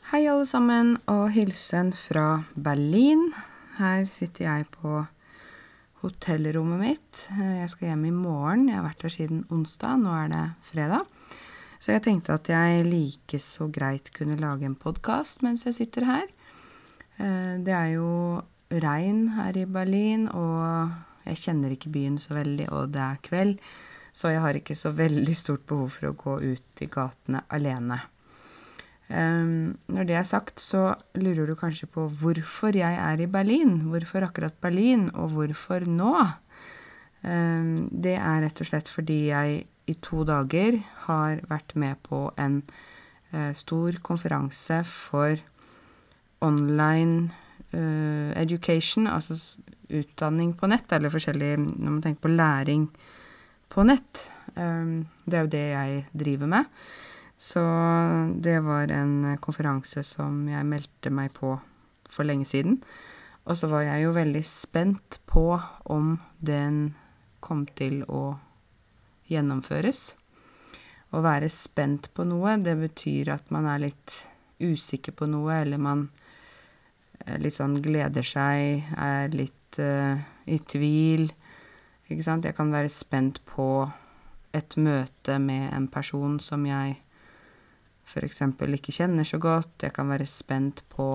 Hei alle sammen, og hilsen fra Berlin. Her sitter jeg på hotellrommet mitt. Jeg skal hjem i morgen. Jeg har vært her siden onsdag, nå er det fredag. Så jeg tenkte at jeg like så greit kunne lage en podcast mens jeg sitter her. Det er jo regn her i Berlin, og jeg kjenner ikke byen så veldig, og det er kveld. Så jeg har ikke så veldig stort behov for å gå ut i gatene alene. Når det er sagt, så lurer du kanskje på hvorfor jeg er i Berlin. Hvorfor akkurat Berlin, og hvorfor nå? Det er rett og slett fordi jeg i 2 dager har vært med på en stor konferanse for online education, altså utdanning på nett, eller forskjellig når man tenker på læring på nett. Det er jo det jeg driver med. Så det var en konferanse som jeg meldte meg på for lenge siden. Og så var jeg jo veldig spent på om den kom til å gjennomføres. Å være spent på noe, det betyr at man er litt usikker på noe, eller man litt sånn gleder seg, er litt i tvil. Ikke sant? Jeg kan være spent på et møte med en person som jeg for eksempel ikke kjenner så godt. Jeg kan være spent på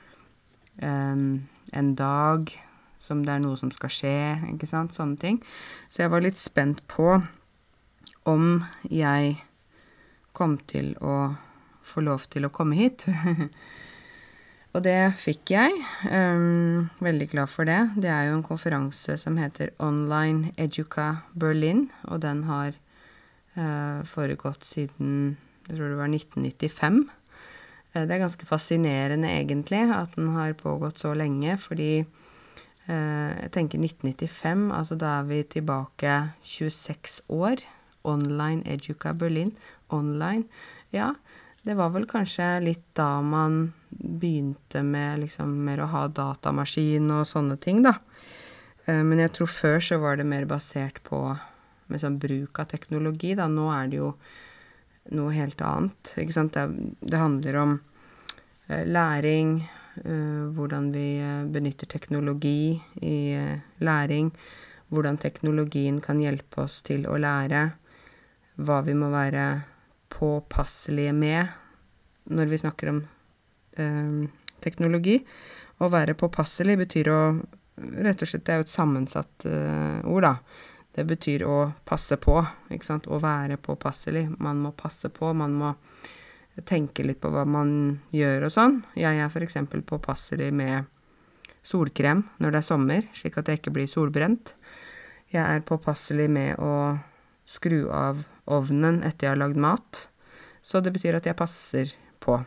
en dag som det er noe som skal skje, ikke sant? Sånne ting. Så jeg var litt spent på om jeg kom til å få lov til å komme hit. Og det fikk jeg. Veldig glad for det. Det er jo en konferanse som heter Online Educa Berlin, og den har foregått siden jeg tror det var 1995. Det er ganske fascinerende egentlig at den har pågått så lenge, fordi jeg tenker 1995, altså da er vi tilbake 26 år. Online Educa Berlin, online. Ja, det var vel kanskje litt da man begynte med liksom mer å ha datamaskin og sånne ting da. Men jeg tror før så var det mer basert på med sånn bruk av teknologi da. Nå er det jo noe helt annet, ikke sant? Det handler om læring, hvordan vi benytter teknologi i læring, hvordan teknologien kan hjelpe oss til å lære, hva vi må være påpasselige med når vi snakker om teknologi. Å være påpasselig betyr å, rett og slett, det er jo et sammensatt ord da. Det betyr å passe på, ikke sant? Å være påpasselig. Man må passe på, man må tenke litt på hva man gjør og sånn. Jeg er for eksempel påpasselig med solkrem når det er sommer, slik at jeg ikke blir solbrent. Jeg er påpasselig med å skru av ovnen etter jeg har lagd mat. Så det betyr at jeg passer på.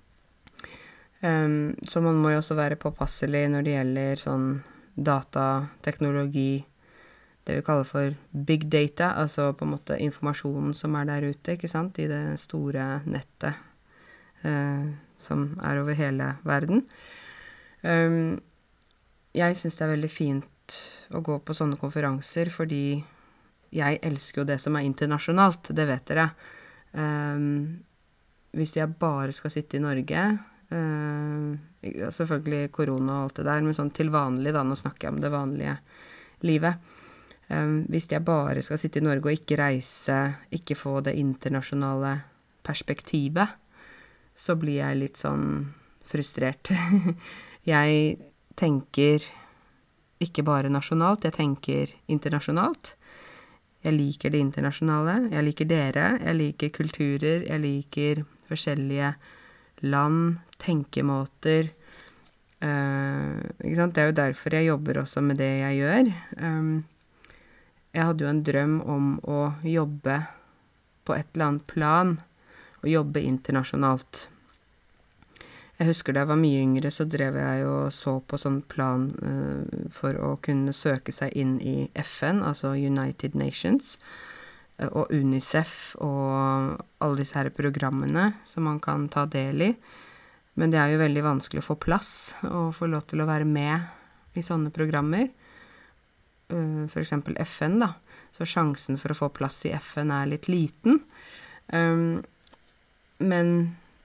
Så man må jo også være påpasselig når det gjelder sånn datateknologi, det vi kaller for big data, altså på en måte informasjonen som er der ute, ikke sant, i det store nettet som er over hele verden. Jeg synes det er veldig fint å gå på sånne konferanser, fordi jeg elsker jo det som er internasjonalt, det vet dere. Hvis jeg bare skal sitte i Norge, selvfølgelig korona og alt det der, men sånn til vanlig da, nå snakker jeg om det vanlige livet. Hvis jeg bare skal sitte i Norge og ikke reise, ikke få det internasjonale perspektivet, så blir jeg litt sånn frustrert. Jeg tenker ikke bare nasjonalt, jeg tenker internasjonalt. Jeg liker det internasjonale, jeg liker dere, jeg liker kulturer, jeg liker forskjellige land, tenkemåter. Ikke sant? Det er jo derfor jeg jobber også med det jeg gjør. Jeg hadde jo en drøm om å jobbe på et eller annet plan, og jobbe internasjonalt. Jeg husker da jeg var mye yngre, så drev jeg og så på sånn plan for å kunne søke seg inn i FN, altså United Nations, og UNICEF, og alle disse her programmene som man kan ta del i. Men det er jo veldig vanskelig å få plass, og få lov til å være med i sånne programmer. For eksempel FN da, så sjansen for å få plass i FN er litt liten. Men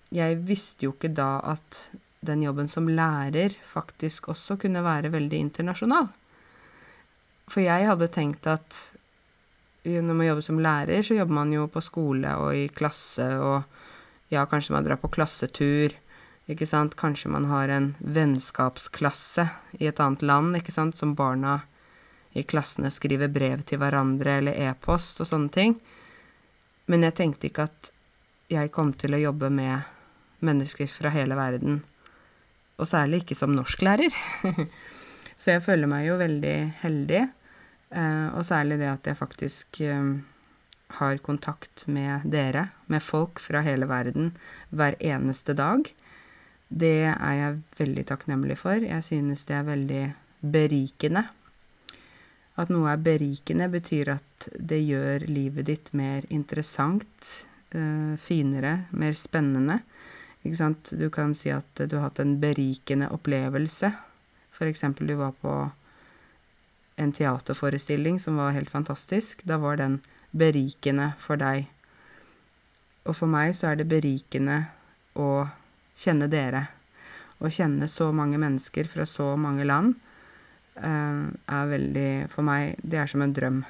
jeg visste jo ikke da at den jobben som lærer faktisk også kunne være veldig internasjonal. For jeg hadde tenkt at når man jobber som lærer, så jobber man jo på skole og i klasse, og ja, kanskje man drar på klassetur, ikke sant? Kanskje man har en vennskapsklasse i et annet land, ikke sant? Som barna i klassene skriver brev til hverandre, eller e-post og sånne ting. Men jeg tenkte ikke at jeg kom til å jobbe med mennesker fra hele verden, og særlig ikke som norsklærer. Så jeg føler meg jo veldig heldig, og særlig det at jeg faktisk har kontakt med dere, med folk fra hele verden, hver eneste dag. Det er jeg veldig takknemlig for. Jeg synes det er veldig berikende. At noe er berikende betyr at det gjør livet ditt mer interessant, finere, mer spennende. Ikke sant? Du kan si at du har hatt en berikende opplevelse. For eksempel du var på en teaterforestilling som var helt fantastisk. Da var den berikende for deg. Og for meg så er det berikende å kjenne dere. Å kjenne så mange mennesker fra så mange land er veldig, for meg, det er som en drøm.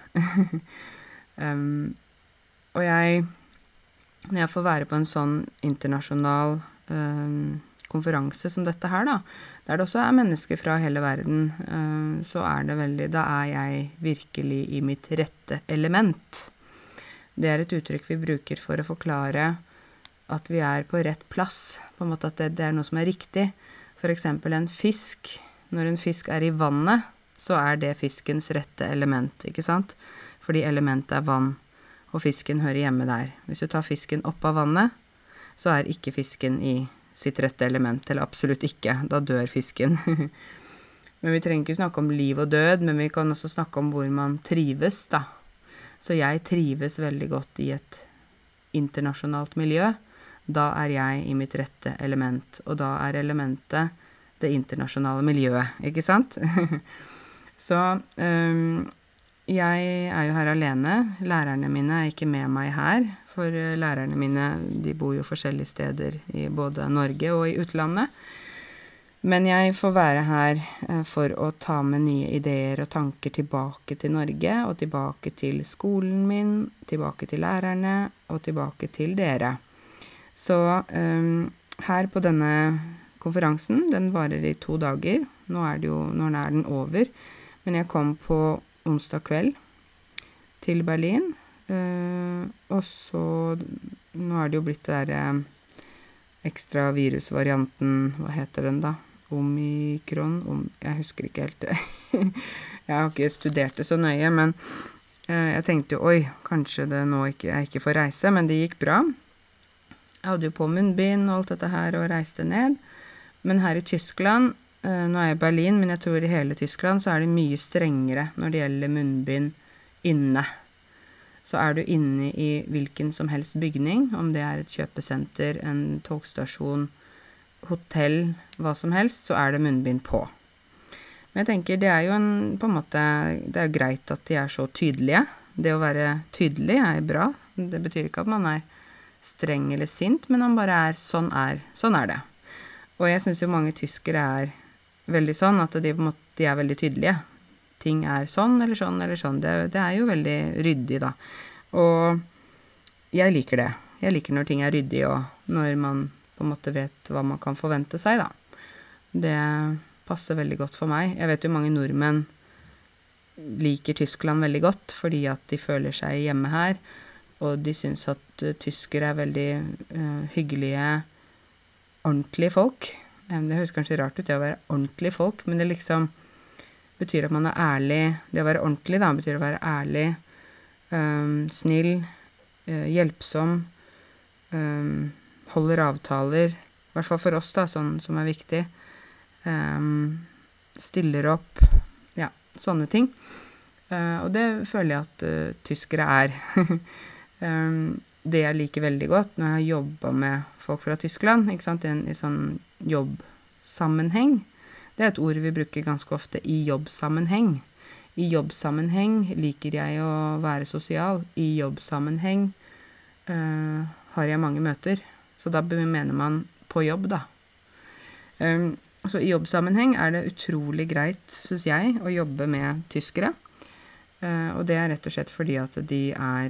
Og når jeg får være på en sånn internasjonal konferanse som dette her da, der det også er mennesker fra hele verden, så er det veldig, da er jeg virkelig i mitt rette element. Det er et uttrykk vi bruker for å forklare at vi er på rett plass, på en måte at det er noe som er riktig. For eksempel en fisk, når en fisk er i vannet, så er det fiskens rette element, ikke sant? Fordi elementet er vann, og fisken hører hjemme der. Hvis du tar fisken opp av vannet, så er ikke fisken i sitt rette element, eller absolutt ikke, da dør fisken. Men vi trenger ikke snakke om liv og død, men vi kan også snakke om hvor man trives da. Så jeg trives veldig godt i et internasjonalt miljø. Da er jeg i mitt rette element, og da er elementet det internasjonale miljøet, ikke sant? Så jeg er jo her alene. Lærerne mine er ikke med meg her, for lærerne mine, de bor jo forskjellige steder i både Norge og i utlandet. Men jeg får være her for å ta med nye ideer og tanker tilbake til Norge, og tilbake til skolen min, tilbake til lærerne, og tilbake til dere. Så her på denne konferansen, den varer i 2 dager. Nå er den over. Men jeg kom på onsdag kveld til Berlin. Og så, nå er det jo blitt det der ekstra virusvarianten, hva heter den da? Omikron, jeg husker ikke helt det. Jeg har ikke studert det så nøye, men jeg tenkte jo, oi, kanskje jeg ikke får reise, men det gikk bra. Jeg hadde jo på munnbind og alt dette her og reiste ned. Men her i Tyskland, nå er jeg i Berlin, men jeg tror i hele Tyskland så er det mye strengere når det gjelder munnbind inne. Så er du inne i hvilken som helst bygning, om det er et kjøpesenter, en togstasjon, hotell, hva som helst, så er det munnbind på. Men jeg tenker det er jo på en måte, det er jo greit at de er så tydelige. Det å være tydelig er bra. Det betyr ikke at man er streng eller sint, men han bare sånn er det. Og jeg synes jo mange tyskere er veldig sånn, at de er veldig tydelige. Ting er sånn eller sånn eller sånn. Det er jo veldig ryddig da. Og jeg liker det. Jeg liker når ting er ryddig, og når man på en måte vet hva man kan forvente seg da. Det passer veldig godt for meg. Jeg vet jo mange nordmenn liker Tyskland veldig godt, fordi at de føler seg hjemme her, og de synes at tyskere er veldig hyggelige, ordentlige folk. Det høres kanskje rart ut det å være ordentlige folk, men det liksom betyr at man er ærlig. Det å være ordentlig da, betyr å være ærlig, snill, hjelpsom, holder avtaler, i hvert fall for oss da, sånn som er viktig, stiller opp, ja, sånne ting. Og det føler jeg at tyskere er. Det jeg liker veldig godt når jeg har jobbet med folk fra Tyskland, ikke sant, i sånn jobbsammenheng. Det er et ord vi bruker ganske ofte i jobbsammenheng. I jobbsammenheng liker jeg å være sosial. I jobbsammenheng har jeg mange møter. Så da mener man på jobb da. Så i jobbsammenheng det utrolig greit, synes jeg, å jobbe med tyskere. Og det rett og slett fordi at de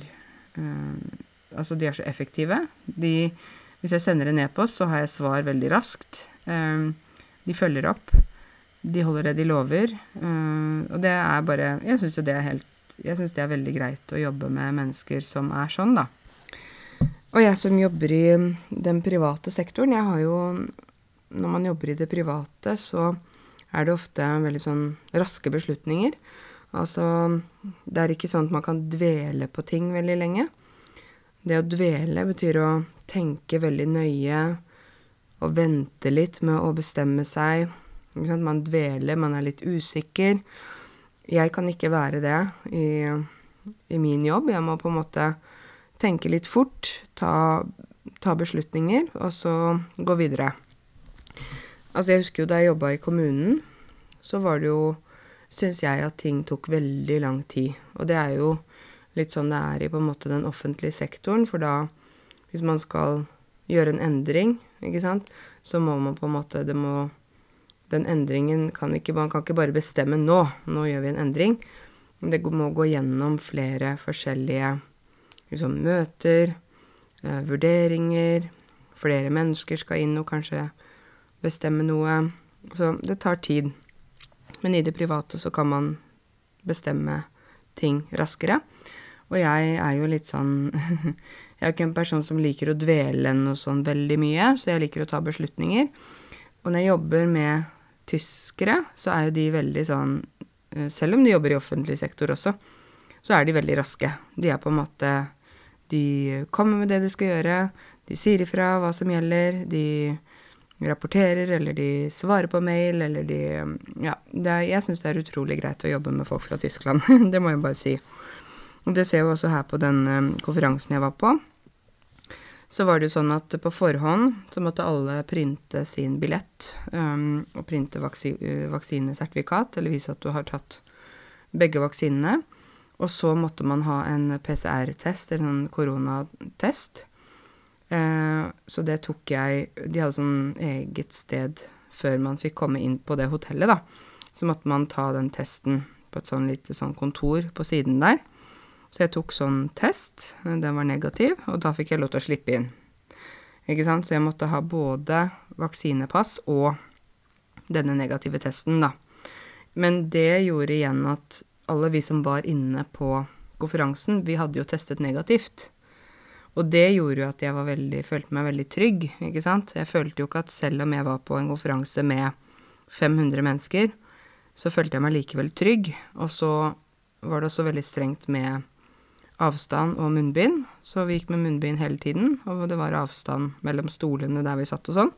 de så effektive. Hvis jeg sender en e-post, så har jeg svar veldig raskt. De følger opp. De holder det de lover. Og det bare, jeg synes jo jeg synes det veldig greit å jobbe med mennesker som sånn da. Og jeg som jobber i den private sektoren, jeg har jo, når man jobber i det private, så det ofte veldig sånn raske beslutninger. Altså, det ikke sånn at man kan dvele på ting veldig lenge. Det å dvele betyr å tenke veldig nøye og vente litt med å bestemme seg. Ikke sant? Man dveler, man litt usikker. Jeg kan ikke være det i min jobb. Jeg må på en måte tenke litt fort, ta beslutninger, og så gå videre. Altså, jeg husker jo da jeg jobbet i kommunen, så var det jo, synes jeg at ting tok veldig lang tid. Og det jo litt sånn det i på en måte den offentlige sektoren, for da, hvis man skal gjøre en endring, ikke sant, så må man på en måte, den endringen man kan ikke bare bestemme nå gjør vi en endring. Det må gå gjennom flere forskjellige liksom, møter, vurderinger, flere mennesker skal inn og kanskje bestemme noe. Så det tar tid. Men i det private så kan man bestemme ting raskere. Og jeg jo litt sånn, jeg ikke en person som liker å dvele noe sånn veldig mye, så jeg liker å ta beslutninger. Og når jeg jobber med tyskere, så jo de veldig sånn, selv om de jobber i offentlig sektor også, så de veldig raske. De på en måte, de kommer med det de skal gjøre, de sier ifra hva som gjelder, de rapporterer, eller de svarer på mail, eller de, ja, jeg synes det utrolig greit å jobbe med folk fra Tyskland, det må jeg bare si. Og det ser jeg jo også her på den konferansen jeg var på. Så var det jo sånn at på forhånd så måtte alle printe sin billett, og printe vaksinesertifikat, eller vise at du har tatt begge vaksinene. Og så måtte man ha en PCR-test, eller en koronatest. Så det tok jeg, de hadde sånn eget sted før man fikk komme inn på det hotellet da. Så måtte man ta den testen på et sånn lite sånn kontor på siden der. Så jeg tok sånn test, den var negativ, og da fikk jeg lov til å slippe inn. Ikke sant? Så jeg måtte ha både vaksinepass og denne negative testen da. Men det gjorde igjen at alle vi som var inne på konferansen, vi hadde jo testet negativt. Og det gjorde jo at jeg følte meg veldig trygg, ikke sant? Jeg følte jo ikke at selv om jeg var på en konferanse med 500 mennesker, så følte jeg meg likevel trygg. Og så var det også veldig strengt med avstand og munnbind, så vi gikk med munnbind hele tiden, og det var avstand mellom stolene der vi satt og sånn.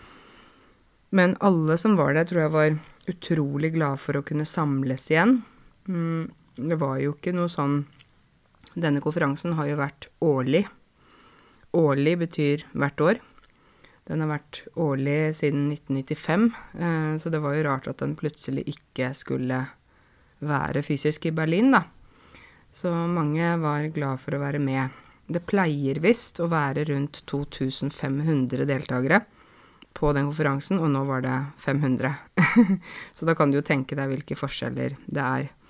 Men alle som var der, tror jeg var utrolig glad for å kunne samles igjen. Det var jo ikke noe sånn, denne konferansen har jo vært årlig. Årlig betyr hvert år. Den har vært årlig siden 1995, så det var jo rart at den plutselig ikke skulle være fysisk i Berlin da. Så mange var glad for å være med. Det pleier visst å være rundt 2500 deltagere på den konferansen, og nå var det 500. Så da kan du jo tenke deg hvilke forskjeller det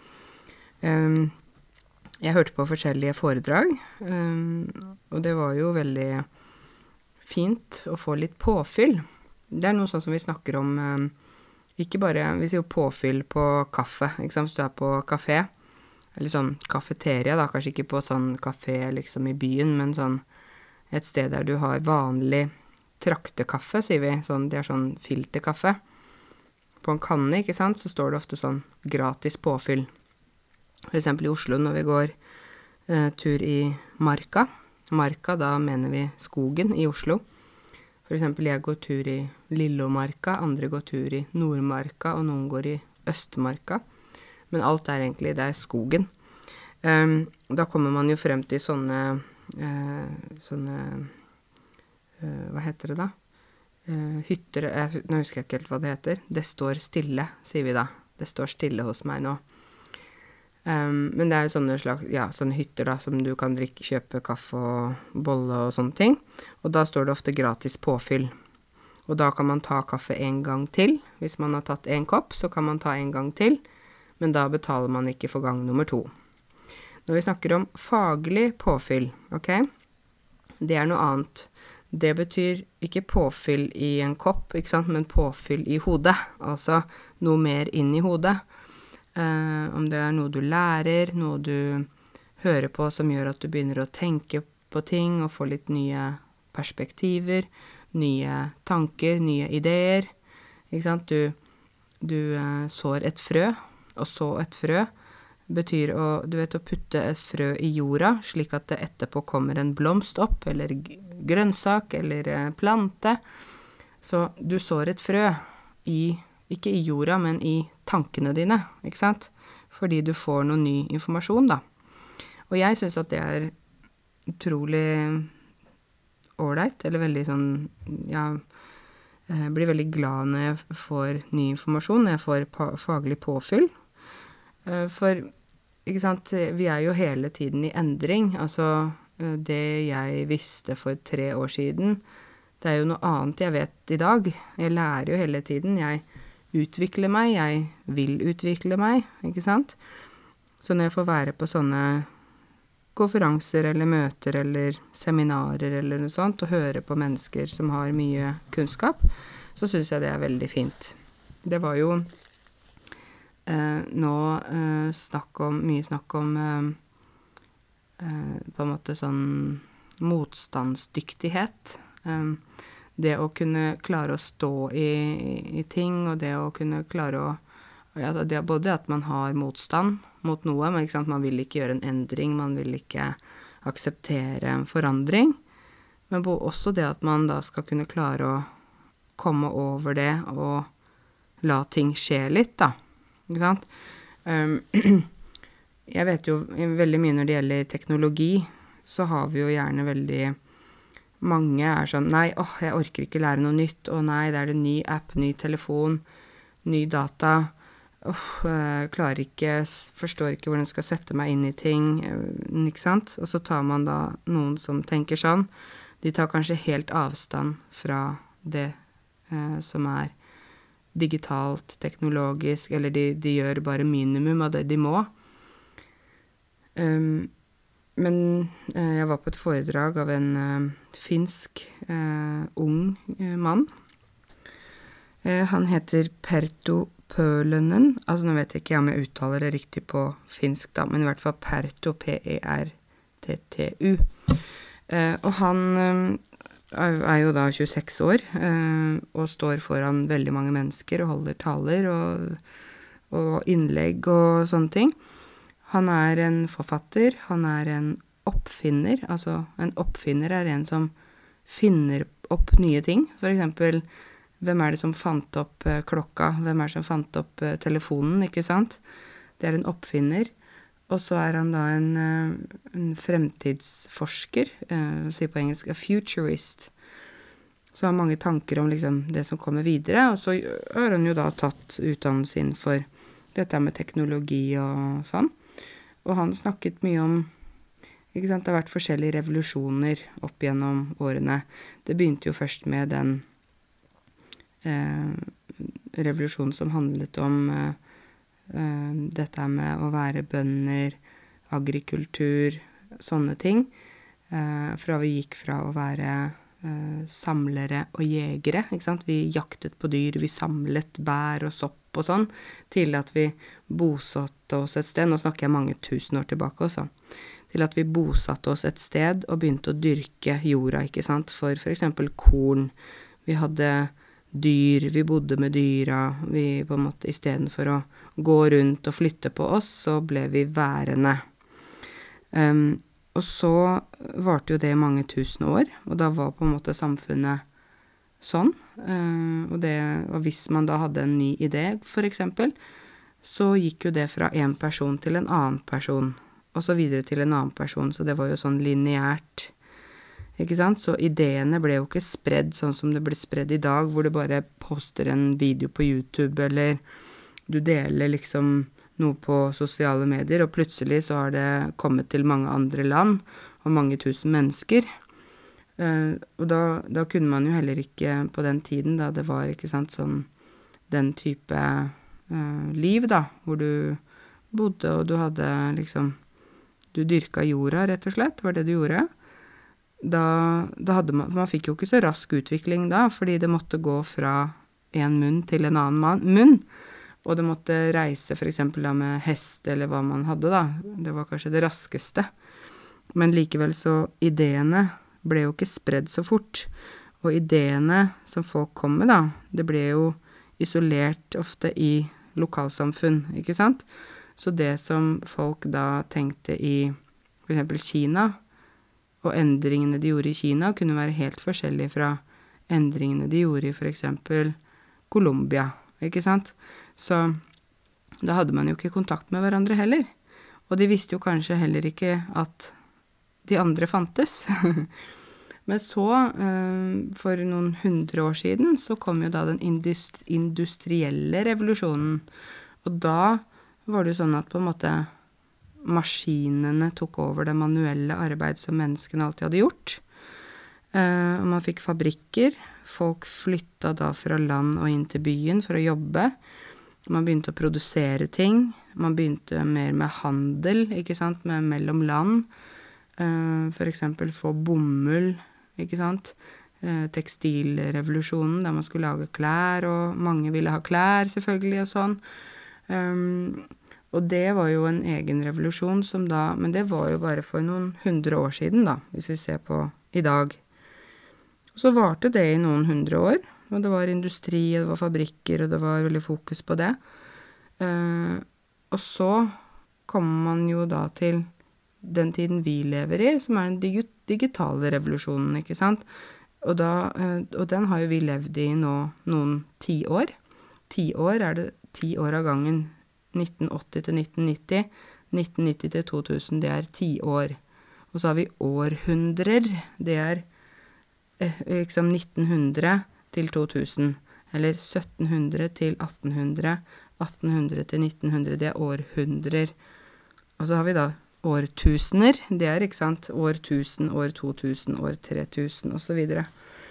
Jeg hørte på forskjellige foredrag, og det var jo veldig fint å få litt påfyll. Det noe sånn som vi snakker om, ikke bare, vi sier jo påfyll på kaffe, ikke sant, hvis du på kafé, eller sånn kafeteria da, kanskje ikke på sånn kafé liksom i byen, men sånn et sted der du har vanlig traktekaffe, sier vi, sånn, det sånn filterkaffe. På en kanne, ikke sant, så står det ofte sånn gratis påfyll. For eksempel i Oslo når vi går tur i Marka. Marka, da mener vi skogen i Oslo. For eksempel jeg går tur i Lillomarka, andre går tur i Nordmarka, og noen går i Østmarka. Men alt egentlig, det skogen. Da kommer man jo frem til sånne hva heter det da? Hytter, nå husker jeg ikke helt hva det heter. Det står stille, sier vi da. Det står stille hos meg nå. Men det jo sånne slags, ja, sånne hytter da, som du kan kjøpe kaffe og bolle og sånne ting. Og da står det ofte gratis påfyll. Og da kan man ta kaffe en gang til. Hvis man har tatt en kopp, så kan man ta en gang til. Men da betaler man ikke for gang nummer 2. Når vi snakker om faglig påfyll, ok? Det noe annet. Det betyr ikke påfyll i en kopp, ikke sant? Men påfyll i hodet. Altså noe mer inn i hodet. Om det noe du lærer, noe du hører på som gjør at du begynner å tenke på ting og få litt nye perspektiver, nye tanker, nye ideer, ikke sant? Du sår et frø, og så et frø betyr å putte et frø i jorda, slik at det etterpå kommer en blomst opp, eller grønnsak, eller plante. Så du sår et frø ikke i jorda, men i tankene dine, ikke sant? Fordi du får noe ny informasjon, da. Og jeg synes at det utrolig ålreit, eller veldig sånn, ja, jeg blir veldig glad når jeg får ny informasjon, når jeg får faglig påfyll. For, ikke sant, vi jo hele tiden i endring. Altså, det jeg visste for 3 år siden, det jo noe annet jeg vet i dag. Jeg lærer jo hele tiden, jeg utvikler meg, jeg vil utvikle meg, ikke sant? Så når jeg får være på sånne konferanser eller møter eller seminarer eller noe sånt, og høre på mennesker som har mye kunnskap, så synes jeg det veldig fint. Det var jo nå mye snakk om på en måte sånn motstandsdyktighet. Det å kunne klare å stå i ting, og det å kunne klare å ja, det både at man har motstand mot noe, men ikke sant, man vil ikke gjøre en endring, man vil ikke akseptere en forandring, men også det at man da skal kunne klare å komme over det og la ting skje litt, da. Ikke sant? Jeg vet jo veldig mye når det gjelder teknologi, så har vi jo gjerne veldig mange sånn, nei, jeg orker ikke lære noe nytt, nei, det det ny app, ny telefon, ny data, klarer ikke, forstår ikke hvordan jeg skal sette meg inn i ting, ikke sant? Og så tar man da noen som tenker sånn, de tar kanskje helt avstand fra det som digitalt, teknologisk, eller de gjør bare minimum av det de må. Men jeg var på et foredrag av en finsk ung mann. Han heter Perttu Pölönen, altså nå vet jeg ikke om jeg uttaler det riktig på finsk da, men i hvert fall Perttu, P-E-R-T-T-U. Og han jo da 26 år, og står foran veldig mange mennesker og holder taler og innlegg og sånne ting. Han en forfatter, han en oppfinner, altså en oppfinner en som finner opp nye ting, for eksempel hvem det som fant opp klokka? Hvem det som fant opp telefonen, ikke sant? Det en oppfinner. Og så han da en fremtidsforsker, sier på engelsk, a futurist. Så har mange tanker om liksom det som kommer videre, og så har han jo da tatt utdannelsen innenfor dette med teknologi og sånn. Og han snakket mye om, ikke sant, det har vært forskjellige revolusjoner opp gjennom årene. Det begynte jo først med den revolusjon som handlet om dette med å være bønder, agrikultur, sånne ting. Fra vi gikk fra å være samlere og jegere, ikke sant? Vi jaktet på dyr, vi samlet bær og sopp og sånn, til at vi bosatte oss et sted, nå snakker jeg mange tusen år tilbake også, til at vi bosatte oss et sted og begynte å dyrke jorda, ikke sant? For eksempel korn, vi hadde dyr, vi bodde med dyra, vi på en måte, i stedet for å gå rundt og flytte på oss, så ble vi værende. Og så varte jo det mange tusen år, og da var på en måte samfunnet sånn, og hvis man da hadde en ny idé, for eksempel, så gikk jo det fra en person til en annen person, og så videre til en annen person, så det var jo sånn lineært, ikke sant? Så ideene ble jo ikke spredd sånn som det ble spredd i dag, hvor du bare poster en video på YouTube, eller du deler liksom noe på sosiale medier, og plutselig så har det kommet til mange andre land, og mange tusen mennesker. Og da kunne man jo heller ikke på den tiden, da det var, ikke sant, sånn den type liv, da, hvor du bodde, og du hadde liksom, du dyrka jorda, rett og slett, var det du gjorde. Da hadde man fikk jo ikke så rask utvikling da, fordi det måtte gå fra en munn til en annen munn, og det måtte reise for eksempel da med hest, eller hva man hadde da. Det var kanskje det raskeste. Men likevel så ideene ble jo ikke spredd så fort, og ideene som folk kom med da, det ble jo isolert ofte i lokalsamfunn, ikke sant? Så det som folk da tenkte i for eksempel Kina, og endringene de gjorde i Kina, kunne være helt forskjellige fra endringene de gjorde i for eksempel Colombia, ikke sant? Så da hadde man jo ikke kontakt med hverandre heller. Og de visste jo kanskje heller ikke at de andre fantes. Men så, for noen 100 år siden, så kom jo da den industrielle revolusjonen. Og da var det jo sånn at på en måte maskinene tok over det manuelle arbeid som menneskene alltid hadde gjort. Og man fikk fabrikker. Folk flyttet da fra land og inn til byen for å jobbe. Man begynte å produsere ting. Man begynte mer med handel, ikke sant, mellom land. For eksempel få bomull, ikke sant. Tekstilrevolusjonen, der man skulle lage klær, og mange ville ha klær selvfølgelig og sånn. Og det var jo en egen revolusjon som da, men det var jo bare for noen 100 år siden da, hvis vi ser på i dag. Så varte det i noen 100 år, og det var industri, og det var fabrikker, og det var veldig fokus på det. Og så kommer man jo da til den tiden vi lever i, som den digitale revolusjonen, ikke sant? Og den har jo vi levd i nå noen 10 år. 10 år det 10 år av gangen. 1980 til 1990, 1990 til 2000, det 10 år. Og så har vi århundrer, det liksom 1900 til 2000, eller 1700 til 1800, 1800 til 1900, det århundrer. Og så har vi da årtusener, det ikke sant, år 1000, år 2000, år 3000, og så videre.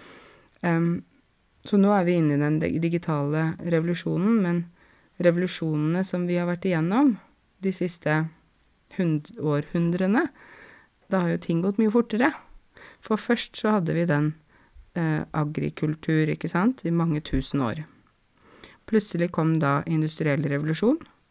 Så nå vi inne i den digitale revolusjonen, men revolusjonene som vi har vært igjennom de siste århundrene, da har jo ting gått mye fortere. For først så hadde vi den agrikultur, ikke sant, i mange tusen år. Plutselig kom da industriell revolusjon,